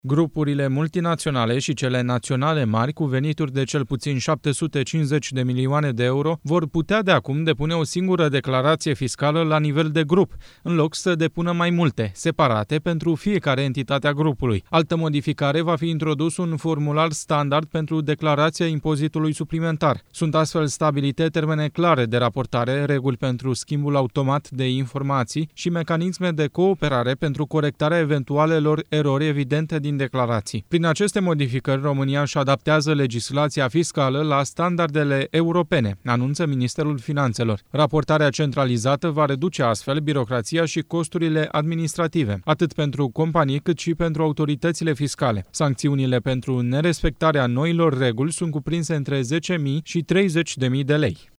Grupurile multinaționale și cele naționale mari cu venituri de cel puțin 750 de milioane de euro vor putea de acum depune o singură declarație fiscală la nivel de grup, în loc să depună mai multe, separate pentru fiecare entitate a grupului. Altă modificare va fi introdus un formular standard pentru declarația impozitului suplimentar. Sunt astfel stabilite termene clare de raportare, reguli pentru schimbul automat de informații și mecanisme de cooperare pentru corectarea eventualelor erori evidente din declarații. Prin aceste modificări, România își adaptează legislația fiscală la standardele europene, anunță Ministerul Finanțelor. Raportarea centralizată va reduce astfel birocrația și costurile administrative, atât pentru companii cât și pentru autoritățile fiscale. Sancțiunile pentru nerespectarea noilor reguli sunt cuprinse între 10.000 și 30.000 de lei.